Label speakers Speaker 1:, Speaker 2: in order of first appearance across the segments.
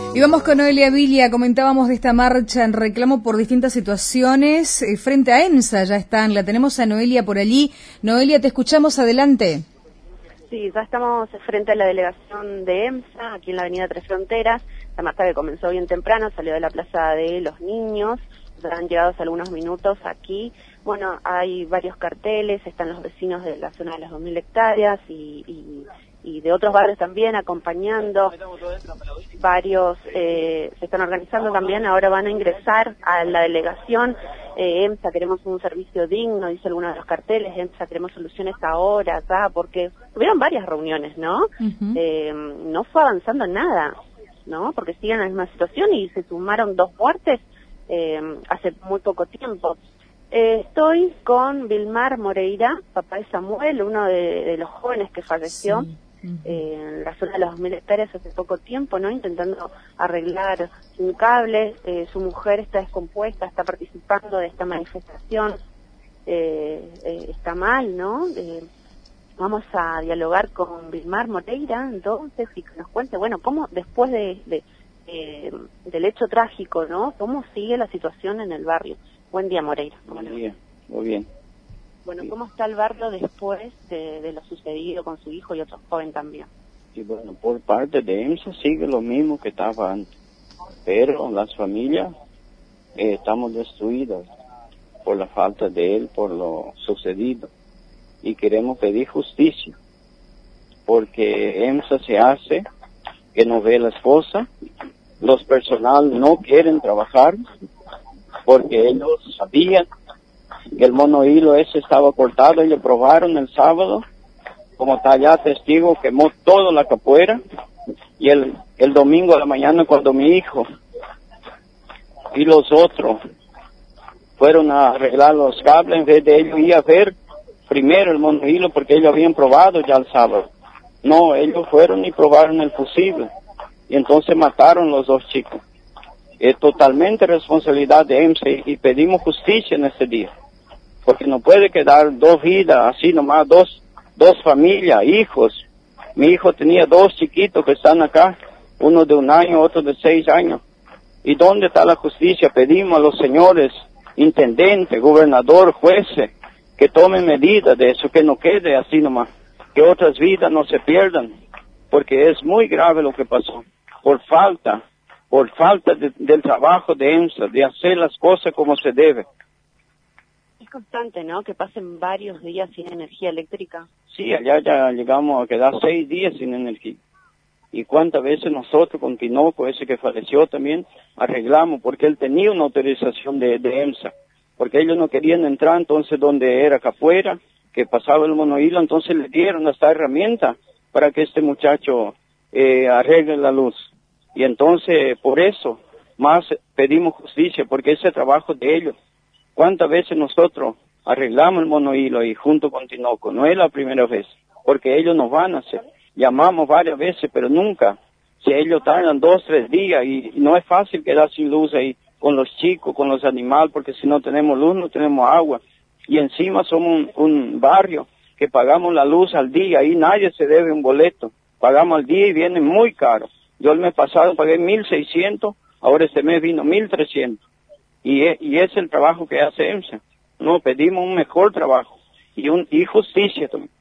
Speaker 1: Y vamos con Noelia Vilia. Comentábamos de esta marcha en reclamo por distintas situaciones frente a EMSA. Ya están, la tenemos a Noelia por allí. Noelia, te escuchamos, adelante.
Speaker 2: Sí, ya estamos frente a la delegación de EMSA, aquí en la avenida Tres Fronteras. La marcha que comenzó bien temprano, salió de la Plaza de los Niños, ya han llegado hace algunos minutos aquí. Bueno, hay varios carteles, están los vecinos de la zona de las 2000 hectáreas y de otros barrios también acompañando. Varios se están organizando también, ahora van a ingresar a la delegación. EMSA, queremos un servicio digno, dice alguno de los carteles. EMSA, queremos soluciones ahora, ya, porque tuvieron varias reuniones, ¿no? No fue avanzando nada, ¿no? Porque siguen en la misma situación y se sumaron 2 muertes hace muy poco tiempo. Estoy con Vilmar Moreira, papá de Samuel, uno de los jóvenes que falleció. Sí. En la zona de las 2000 hectáreas hace poco tiempo, ¿no? Intentando arreglar un cable. Su mujer está descompuesta, está participando de esta manifestación. Está mal, ¿no? Vamos a dialogar con Vilmar Moreira, entonces, y que nos cuente, bueno, cómo después del hecho trágico, ¿no? ¿Cómo sigue la situación en el barrio? Buen día, Moreira.
Speaker 3: Buen día, muy bien.
Speaker 2: Bueno, ¿cómo está el barrio después de lo sucedido con su hijo y otro joven también?
Speaker 3: Y bueno, por parte de EMSA sigue lo mismo que estaba antes, pero las familias estamos destruidas por la falta de él, por lo sucedido, y queremos pedir justicia, porque EMSA se hace que no ve la esposa, los personal no quieren trabajar, porque ellos sabían que el monohilo ese estaba cortado y lo probaron el sábado, como está ya testigo, quemó toda la capuera, y el domingo a la mañana cuando mi hijo y los otros fueron a arreglar los cables, en vez de ellos ir a ver primero el monohilo, porque ellos habían probado ya el sábado. No, ellos fueron y probaron el fusible, y entonces mataron los 2 chicos. Es totalmente responsabilidad de EMSA y pedimos justicia en este día, porque no puede quedar 2 vidas así nomás, dos familias, hijos. Mi hijo tenía 2 chiquitos que están acá, uno de 1 año, otro de 6 años. ¿Y dónde está la justicia? Pedimos a los señores intendentes, gobernador, jueces, que tomen medidas de eso, que no quede así nomás, que otras vidas no se pierdan, porque es muy grave lo que pasó, por falta del trabajo de EMSA, de hacer las cosas como se debe.
Speaker 2: Es constante, ¿no?, que pasen varios días sin energía eléctrica.
Speaker 3: Sí, allá ya llegamos a quedar 6 días sin energía. Y cuántas veces nosotros con Tinoco, ese que falleció también, arreglamos, porque él tenía una autorización de EMSA, porque ellos no querían entrar entonces donde era capuera, que pasaba el monohilo, entonces le dieron esta herramienta para que este muchacho arregle la luz. Y entonces, por eso, más pedimos justicia, porque ese trabajo de ellos. ¿Cuántas veces nosotros arreglamos el monohilo y junto con Tinoco? No es la primera vez, porque ellos nos van a hacer. Llamamos varias veces, pero nunca. Si ellos tardan 2, 3 días y no es fácil quedar sin luz ahí con los chicos, con los animales, porque si no tenemos luz, no tenemos agua. Y encima somos un barrio que pagamos la luz al día y nadie se debe un boleto. Pagamos al día y viene muy caro. Yo el mes pasado pagué 1.600, ahora este mes vino 1.300. Y es el trabajo que hace EMSA. No, pedimos un mejor trabajo y justicia también.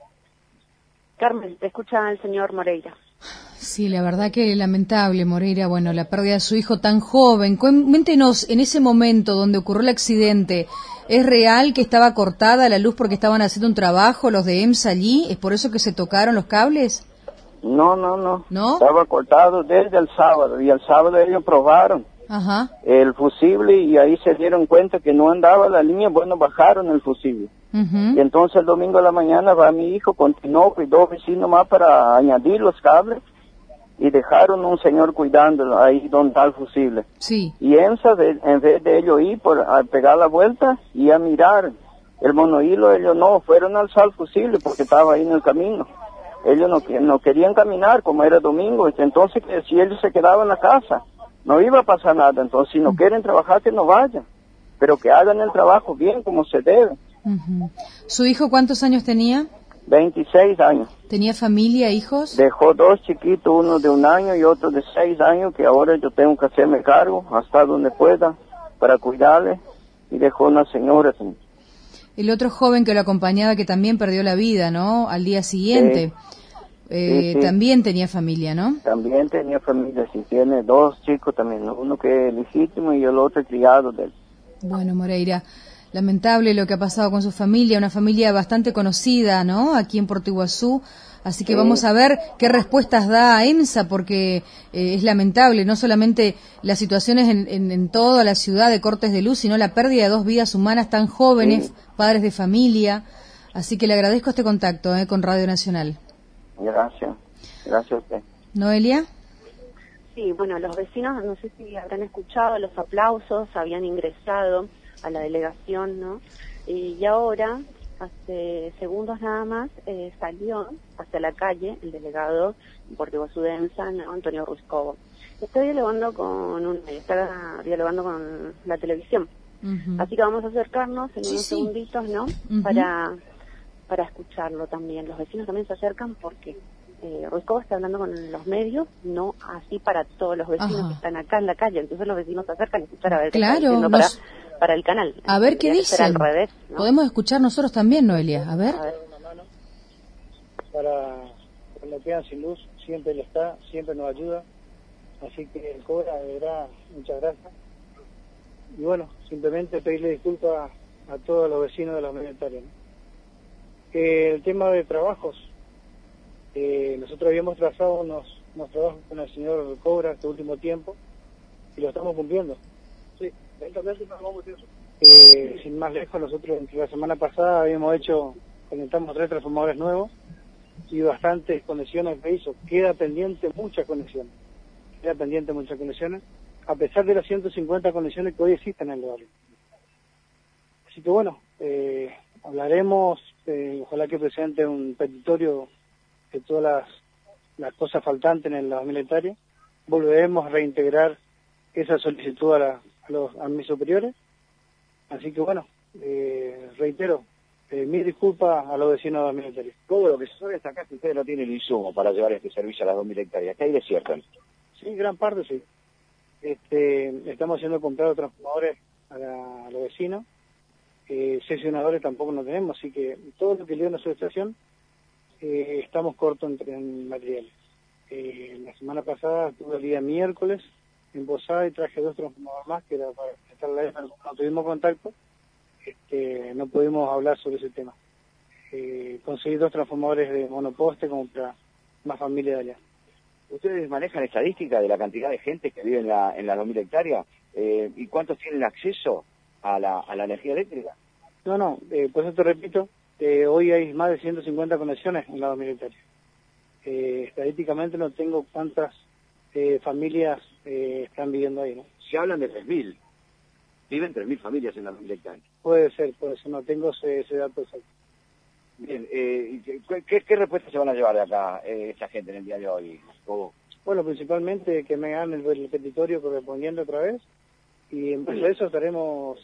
Speaker 2: Carmen, te escucha el señor Moreira.
Speaker 1: Sí, la verdad que lamentable, Moreira, bueno, la pérdida de su hijo tan joven. Cuéntenos, en ese momento donde ocurrió el accidente, ¿es real que estaba cortada la luz porque estaban haciendo un trabajo los de EMSA allí? ¿Es por eso que se tocaron los cables?
Speaker 3: No. ¿No? Estaba cortado desde el sábado, y el sábado ellos probaron el fusible y ahí se dieron cuenta que no andaba la línea, bueno, bajaron el fusible. Y entonces el domingo a la mañana va mi hijo con Tinoco y 2 vecinos más para añadir los cables y dejaron un señor cuidándolo ahí donde está el fusible.
Speaker 1: Sí.
Speaker 3: Y EMSA, en vez de ellos ir a pegar la vuelta y a mirar el monohilo, ellos no, fueron a alzar el fusible porque estaba ahí en el camino. Ellos no querían caminar como era domingo, entonces si ellos se quedaban en la casa, no iba a pasar nada. Entonces si no quieren trabajar, que no vayan, pero que hagan el trabajo bien como se debe.
Speaker 1: ¿Su hijo cuántos años tenía?
Speaker 3: 26 años.
Speaker 1: ¿Tenía familia, hijos?
Speaker 3: Dejó 2 chiquitos, uno de 1 año y otro de 6 años, que ahora yo tengo que hacerme cargo hasta donde pueda para cuidarle. Y dejó una señora.
Speaker 1: El otro joven que lo acompañaba, que también perdió la vida, ¿no? Al día siguiente.
Speaker 3: Sí.
Speaker 1: También tenía familia, ¿no?
Speaker 3: También tenía familia, sí, tiene 2 chicos también, ¿no? Uno que es legítimo y el otro criado de él.
Speaker 1: Bueno, Moreira, lamentable lo que ha pasado con su familia, una familia bastante conocida, ¿no? Aquí en Puerto Iguazú. Así que vamos a ver qué respuestas da EMSA, porque es lamentable, no solamente las situaciones en toda la ciudad de cortes de luz, sino la pérdida de 2 vidas humanas tan jóvenes, padres de familia. Así que le agradezco este contacto con Radio Nacional.
Speaker 3: Gracias a usted.
Speaker 1: ¿Noelia?
Speaker 2: Sí, bueno, los vecinos, no sé si habrán escuchado los aplausos, habían ingresado a la delegación, ¿no? Y ahora, hace segundos nada más, salió hacia la calle el delegado Puerto Iguazú de EMSA, ¿no? Antonio Ruscovo. Está dialogando con la televisión. Así que vamos a acercarnos en unos segunditos, ¿no? Para escucharlo también. Los vecinos también se acercan porque Ruscovo está hablando con los medios, no así para todos los vecinos que están acá en la calle. Entonces los vecinos se acercan a escuchar a ver qué está diciendo para el canal.
Speaker 1: A ver qué dicen.
Speaker 2: Al revés, ¿no?
Speaker 1: Podemos escuchar nosotros también, Noelia. A ver.
Speaker 4: Para cuando quedan sin luz, siempre él está, siempre nos ayuda. Así que el Cobra, de verdad, muchas gracias. Y bueno, simplemente pedirle disculpas a todos los vecinos de los militares, ¿no? El tema de trabajos, nosotros habíamos trazado unos trabajos con el señor Cobra este último tiempo y lo estamos cumpliendo. Sí, sin más lejos, nosotros entre la semana pasada conectamos 3 transformadores nuevos y bastantes conexiones que hizo. Queda pendiente muchas conexiones, a pesar de las 150 conexiones que hoy existen en el barrio. Así que bueno, hablaremos, ojalá que presente un petitorio de todas las cosas faltantes en la militaria. Volveremos a reintegrar esa solicitud a mis superiores. Así que bueno, reitero, mis disculpas a los vecinos de los militares.
Speaker 5: Todo lo que se sabe hasta acá es que ustedes no tienen el insumo para llevar este servicio a las 2.000 hectáreas. ¿Qué hay de cierto?
Speaker 4: Sí, gran parte sí. Estamos haciendo comprar transformadores a los vecinos. Sesionadores tampoco no tenemos, así que todo lo que leo en la subestación estamos cortos en materiales. La semana pasada estuve el día miércoles en Posada y traje 2 transformadores más, que era para estar la vez, cuando tuvimos contacto, no pudimos hablar sobre ese tema. Conseguí 2 transformadores de monoposte como para más familia de allá.
Speaker 5: ¿Ustedes manejan estadísticas de la cantidad de gente que vive en las 2.000 hectáreas? ¿Y cuántos tienen acceso a la energía eléctrica?
Speaker 4: No, por eso te repito, hoy hay más de 150 conexiones en la 2.000 hectáreas. Estadísticamente no tengo cuántas familias están viviendo ahí, ¿no?
Speaker 5: Se hablan de 3.000. Viven 3.000 familias en las 2.000 hectáreas.
Speaker 4: Puede ser, no tengo ese dato exacto.
Speaker 5: Bien, ¿qué respuestas se van a llevar de acá esta gente en el día de hoy?
Speaker 4: Bueno, principalmente que me hagan el petitorio correspondiente otra vez, y en base a eso estaremos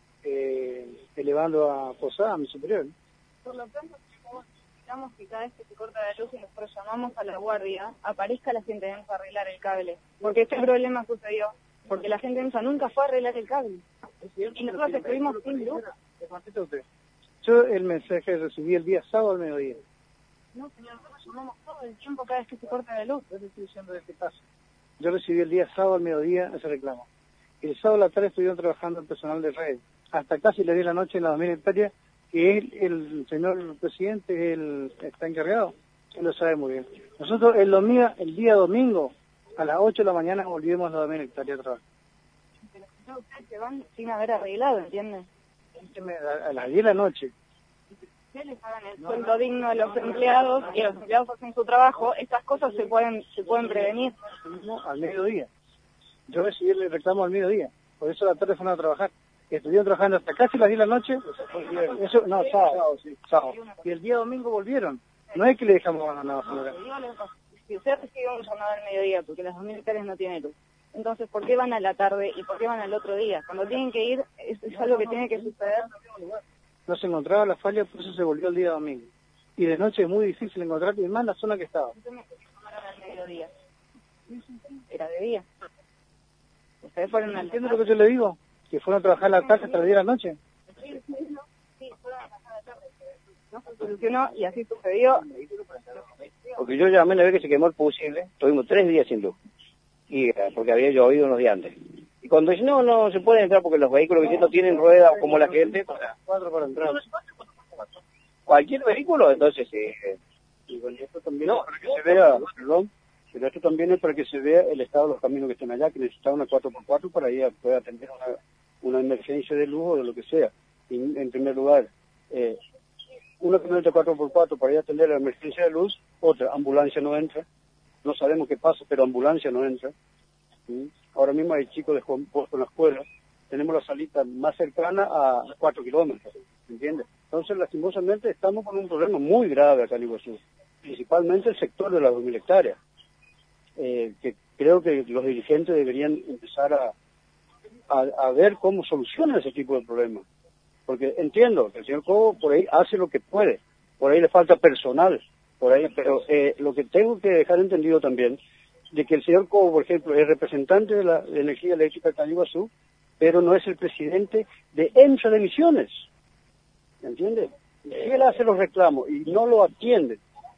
Speaker 4: elevando a Posada, a mi superior.
Speaker 6: Por lo pronto, necesitamos que cada vez que se corta la luz y nosotros llamamos a la guardia, aparezca la gente de EMSA a arreglar el cable. Porque este problema sucedió porque la gente de EMSA nunca fue a arreglar el cable. Y nosotros estuvimos sin luz.
Speaker 4: Yo el mensaje recibí el día sábado al mediodía.
Speaker 6: No, señor, nosotros llamamos todo el tiempo cada vez que se corta la luz.
Speaker 4: Yo le estoy diciendo de este caso. Yo recibí el día sábado al mediodía ese reclamo. El sábado a la tarde estuvieron trabajando el personal de red. Hasta casi las 10 de la noche en las 2.000 hectáreas, que el señor presidente él está encargado. Él lo sabe muy bien. Nosotros el día domingo, a las 8 de la mañana, volvimos a las 2.000 hectáreas a trabajar.
Speaker 6: Pero ustedes se van sin haber arreglado, ¿entienden?
Speaker 4: A las 10 de la noche.
Speaker 6: Si les hagan el sueldo digno a los empleados y los empleados hacen su trabajo, estas cosas se pueden prevenir.
Speaker 4: No, al mediodía. Yo recibí el reclamo al mediodía, por eso a la tarde fueron a trabajar. Estuvieron trabajando hasta casi las 10 de la noche. Eso, no, sábado. Y el día domingo volvieron. No es que le dejamos abandonado, señora.
Speaker 6: Si usted recibe un llamado al mediodía, porque las 2.000 hectáreas no tienen luz, entonces, ¿por qué van a la tarde y por qué van al otro día? Cuando tienen que ir, es algo que tiene que suceder.
Speaker 4: No se encontraba la falla, por eso se volvió el día domingo. y de noche es muy difícil encontrarte, y más en la zona que estaba.
Speaker 6: Al mediodía. Era de día. Ustedes fueron al...
Speaker 4: ¿Entiendes lo que yo le digo? Que fueron a trabajar la tarde hasta las 10 de la noche.
Speaker 6: Sí, fueron a trabajar la tarde. No se solucionó y así sucedió.
Speaker 5: Porque yo llamé la vez que se quemó el fusible, tuvimos 3 días sin luz, y porque había llovido unos días antes. Y cuando dicen, no se puede entrar porque los vehículos que no tienen ruedas como la gente, para
Speaker 4: 4 para entrar.
Speaker 5: cualquier vehículo, entonces
Speaker 4: Y bueno, esto también es para que se vea, perdón, pero esto también es para que se vea el estado de los caminos que están allá, que necesitan una 4x4 para ir a poder atender una emergencia de luz o de lo que sea. Y, en primer lugar, una camioneta 4x4 para ir a atender la emergencia de luz, otra, ambulancia no entra, no sabemos qué pasa, pero ambulancia no entra. ¿Sí? Ahora mismo hay chicos con la escuela, tenemos la salita más cercana a 4 kilómetros, ¿entiendes? Entonces, lastimosamente, estamos con un problema muy grave acá en Iguazú, principalmente el sector de las 2.000 hectáreas, que creo que los dirigentes deberían empezar a ver cómo solucionan ese tipo de problemas. Porque entiendo que el señor Cobo por ahí hace lo que puede, por ahí le falta personal, por ahí, pero lo que tengo que dejar entendido también, de que el señor Cobo, por ejemplo, es representante de la energía eléctrica de Iguazú, pero no es el presidente de EMSA de Misiones, ¿entiende? Y él hace los reclamos y no lo atiende.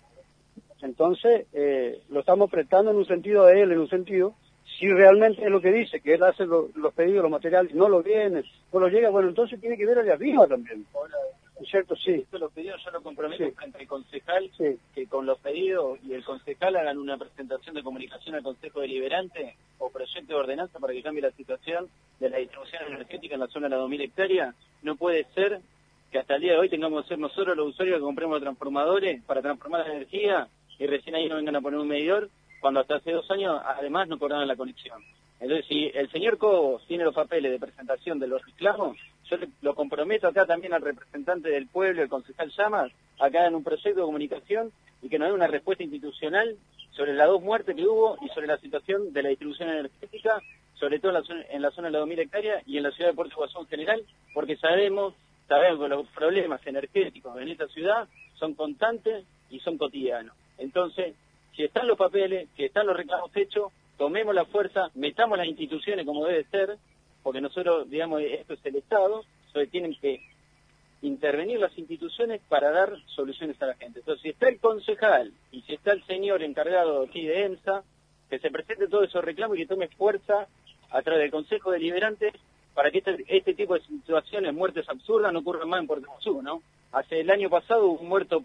Speaker 4: Entonces, lo estamos prestando en un sentido a él, en un sentido, si realmente es lo que dice, que él hace los pedidos, los materiales, no lo viene, no lo llega, bueno, entonces tiene que ver allá arriba también. ¿Es cierto? Sí.
Speaker 7: Esto los pedidos yo lo comprometo
Speaker 4: Sí.
Speaker 7: frente al concejal,
Speaker 4: Sí.
Speaker 7: que con los pedidos y el concejal hagan una presentación de comunicación al Consejo Deliberante o proyecto de ordenanza para que cambie la situación de la distribución energética en la zona de las 2.000 hectáreas. No puede ser que hasta el día de hoy tengamos que ser nosotros los usuarios que compremos los transformadores para transformar la energía y recién ahí nos vengan a poner un medidor, cuando hasta hace 2 años además no cobraban la conexión. Entonces, si el señor Cobos tiene los papeles de presentación de los reclamos, yo lo comprometo acá también al representante del pueblo, el concejal Llamas, acá en un proyecto de comunicación y que nos dé una respuesta institucional sobre las 2 muertes que hubo y sobre la situación de la distribución energética, sobre todo en la zona de las 2.000 hectáreas y en la ciudad de Puerto Iguazú en general, porque sabemos que los problemas energéticos en esta ciudad son constantes y son cotidianos. Entonces, si están los papeles, si están los reclamos hechos, tomemos la fuerza, metamos las instituciones como debe ser, porque nosotros, digamos, esto es el Estado, entonces tienen que intervenir las instituciones para dar soluciones a la gente. Entonces, si está el concejal y si está el señor encargado aquí de EMSA, que se presente todos esos reclamos y que tome fuerza a través del Consejo Deliberante para que este tipo de situaciones, muertes absurdas, no ocurran más en Puerto Iguazú, ¿no? Hace el año pasado hubo un muerto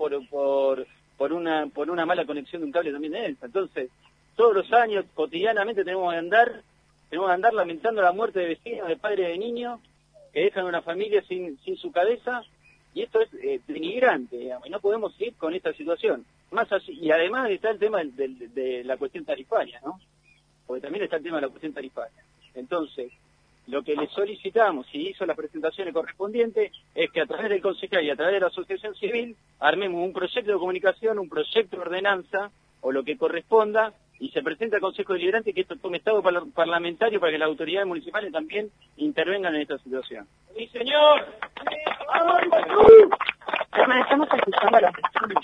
Speaker 7: por una mala conexión de un cable también de EMSA. Entonces, todos los años, cotidianamente, tenemos que andar lamentando la muerte de vecinos, de padres, de niños, que dejan una familia sin su cabeza, y esto es denigrante, digamos, y no podemos seguir con esta situación. Más así, y además está el tema de la cuestión tarifaria, ¿no? Porque también está el tema de la cuestión tarifaria. Entonces, lo que le solicitamos, si hizo las presentaciones correspondientes, es que a través del concejal y a través de la asociación civil armemos un proyecto de comunicación, un proyecto de ordenanza, o lo que corresponda, y se presenta al Consejo Deliberante que esto tome estado parlamentario para que las autoridades municipales también intervengan en esta situación. ¡Sí, señor!
Speaker 2: Estamos escuchando a los vecinos,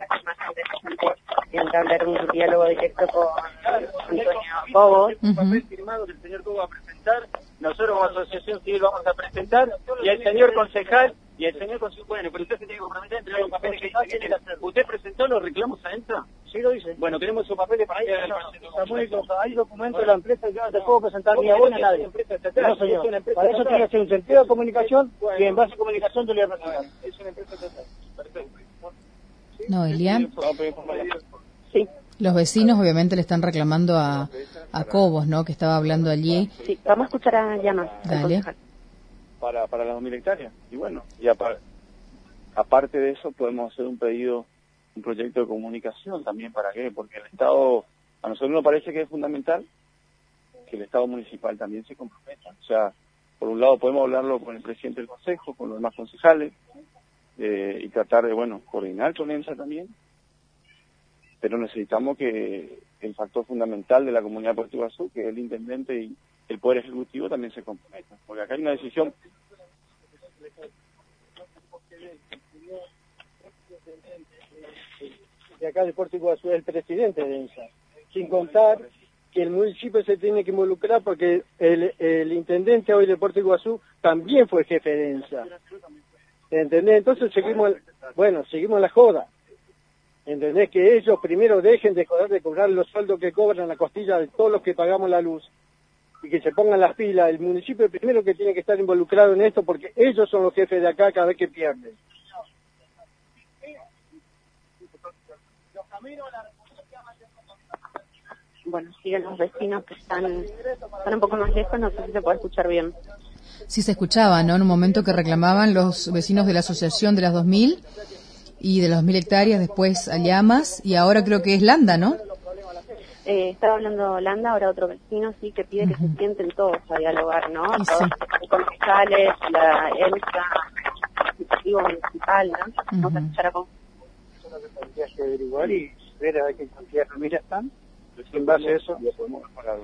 Speaker 2: entablar un diálogo directo con Antonio Cobos.
Speaker 7: Un papel firmado que el señor Cobos va a presentar, nosotros como asociación civil vamos a presentar, y el señor concejal, bueno, pero usted se tiene que comprometer a entregar los papeles que dice. ¿Usted presentó los reclamos a EMSA?
Speaker 4: Sí, lo dice.
Speaker 7: Bueno, queremos esos papeles para ir
Speaker 4: Hay documentos de la empresa, yo no te puedo presentar ni a vos ni a nadie. No, señor. Para eso tiene que ser un sentido de comunicación y en base a comunicación yo le voy a presentar.
Speaker 7: Es una empresa estatal. Perfecto.
Speaker 1: Noelia.
Speaker 2: Sí.
Speaker 1: Los vecinos obviamente le están reclamando a Cobos, ¿no? Que estaba hablando allí.
Speaker 2: Sí, vamos a escuchar a Llamas.
Speaker 1: Dale.
Speaker 3: Para las 2.000 hectáreas. Y bueno, y aparte de eso podemos hacer un pedido, un proyecto de comunicación también. ¿Para qué? Porque el Estado, a nosotros nos parece que es fundamental que el Estado municipal también se comprometa. O sea, por un lado podemos hablarlo con el presidente del Consejo, con los demás concejales, y tratar de, bueno, coordinar con EMSA también, pero necesitamos que el factor fundamental de la comunidad de Puerto Iguazú, que es el intendente y el Poder Ejecutivo, también se comprometa, porque acá hay una decisión.
Speaker 8: de acá de Puerto Iguazú es el presidente de EMSA, sin contar que el municipio se tiene que involucrar porque el intendente hoy de Puerto Iguazú también fue jefe de EMSA. ¿Entendés? Entonces seguimos la joda. ¿Entendés? Que ellos primero dejen de joder de cobrar los sueldos que cobran la costilla de todos los que pagamos la luz y que se pongan las pilas. El municipio es el primero que tiene que estar involucrado en esto porque ellos son los jefes de acá cada vez que pierden.
Speaker 2: Bueno, siguen los vecinos que están un poco más lejos, no sé si se puede escuchar bien.
Speaker 1: Sí se escuchaba, ¿no? En un momento que reclamaban los vecinos de la asociación de las 2000 y de las 2000 hectáreas, después a Llamas, y ahora creo que es Landa, ¿no?
Speaker 2: Estaba hablando Landa, ahora otro vecino, sí, que pide que se sienten todos a dialogar, ¿no?
Speaker 1: Sí.
Speaker 2: Todos los concejales, la EMSA, el Ejecutivo Municipal, ¿no? Vamos a escuchar acá.
Speaker 4: Eso es lo que tendría que averiguar y ver a qué cantidad de familias están. En base a eso, ya podemos mejorar.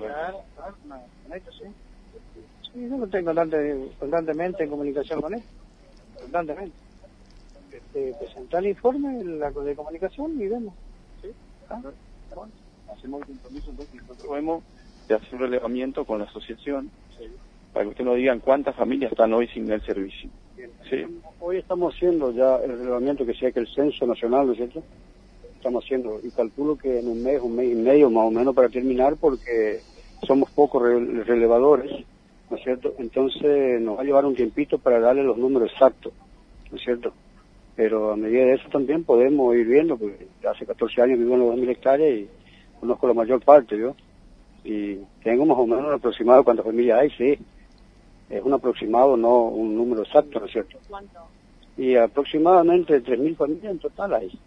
Speaker 4: Sí, yo lo tengo constantemente en comunicación con él. Constantemente. Presentar el informe de comunicación y vemos. ¿Sí?
Speaker 3: Bueno, hacemos el compromiso, entonces nosotros vemos de hacer un relevamiento con la asociación, para que ustedes nos digan cuántas familias están hoy sin el servicio. Sí.
Speaker 9: Hoy estamos haciendo ya el relevamiento que sea que el censo nacional, ¿no es cierto? Estamos haciendo, y calculo que en un mes y medio más o menos para terminar, porque somos pocos relevadores, ¿no es cierto? Entonces nos va a llevar un tiempito para darle los números exactos, ¿no es cierto? Pero a medida de eso también podemos ir viendo, porque hace 14 años vivo en los 2000 hectáreas y conozco la mayor parte, ¿yo? Y tengo más o menos un aproximado de cuántas familias hay, sí. Es un aproximado, no un número exacto, ¿no es cierto?
Speaker 2: ¿Cuánto?
Speaker 9: Y aproximadamente 3.000 familias en total hay.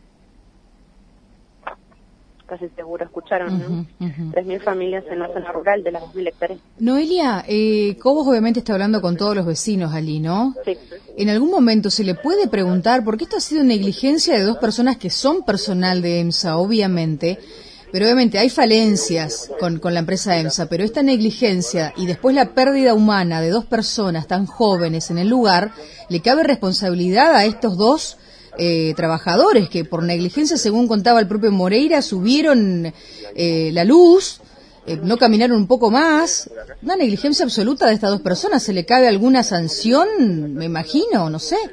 Speaker 2: Casi seguro escucharon, ¿no? 3.000 familias en la zona rural de las 2.000 hectáreas.
Speaker 1: Noelia, Cobos obviamente está hablando con todos los vecinos allí, ¿no?
Speaker 2: Sí.
Speaker 1: En algún momento se le puede preguntar, porque esto ha sido negligencia de dos personas que son personal de EMSA, obviamente, pero obviamente hay falencias con la empresa EMSA, pero esta negligencia y después la pérdida humana de dos personas tan jóvenes en el lugar, ¿le cabe responsabilidad a estos dos trabajadores que por negligencia, según contaba el propio Moreira, subieron la luz, no caminaron un poco más? Una negligencia absoluta de estas dos personas. ¿Se le cabe alguna sanción? Me imagino, no sé.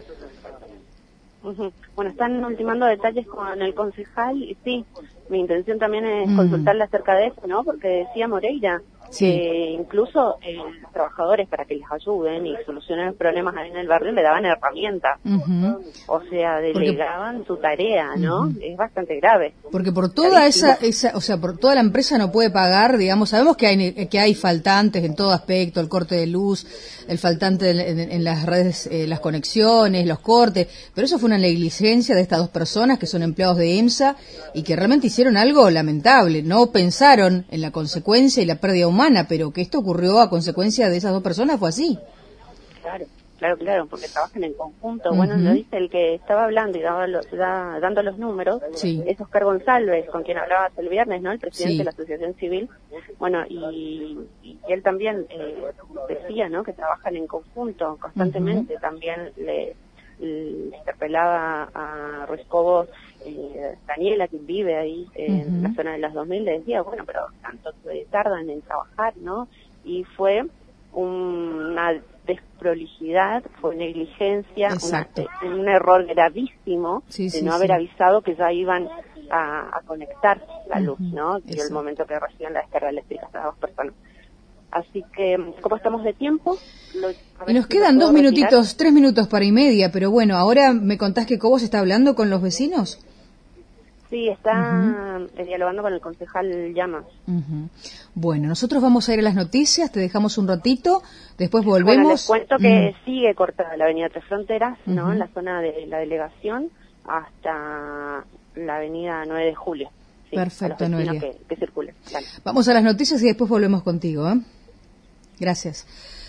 Speaker 2: Bueno, están ultimando detalles con el concejal y sí, mi intención también es consultarle acerca de eso, ¿no? Porque decía Moreira que incluso los trabajadores, para que les ayuden y solucionen los problemas ahí en el barrio, le daban herramientas. O sea, delegaban su tarea, ¿no? Es bastante grave.
Speaker 1: Porque por toda o sea, por toda la empresa no puede pagar, digamos, sabemos que hay faltantes en todo aspecto, el corte de luz, el faltante en las redes, las conexiones, los cortes, pero eso fue una negligencia de estas dos personas que son empleados de EMSA y que realmente hicieron algo lamentable. No pensaron en la consecuencia y la pérdida humana, pero que esto ocurrió a consecuencia de esas dos personas fue así.
Speaker 2: Claro, porque trabajan en conjunto. Bueno, lo dice el que estaba hablando y dando los números, es Oscar González, con quien hablabas el viernes, ¿no? El presidente de la Asociación Civil. Bueno, y él también decía, ¿no? Que trabajan en conjunto constantemente. También le interpelaba a Ruiz Cobos, Daniela, quien vive ahí en la zona de las 2000, le decía, bueno, pero tanto tardan en trabajar, ¿no? Y fue una desprolijidad, fue negligencia, un error gravísimo de no haber avisado que ya iban a conectar la luz, ¿no? Y el momento que reciben la descarga eléctrica a dos personas. Así que, ¿cómo estamos de tiempo?
Speaker 1: Y nos quedan 2 minutitos, 3 minutos para y media, pero bueno, ahora me contás que Cobos está hablando con los vecinos.
Speaker 2: Sí, está dialogando con el concejal Llamas.
Speaker 1: Bueno, nosotros vamos a ir a las noticias, te dejamos un ratito, después volvemos.
Speaker 2: Bueno, les cuento que sigue cortada la avenida Tres Fronteras, ¿no? En la zona de la delegación hasta la avenida 9 de Julio. Sí,
Speaker 1: perfecto, Noelia.
Speaker 2: Que circule. Vale.
Speaker 1: Vamos a las noticias y después volvemos contigo, ¿eh? Gracias.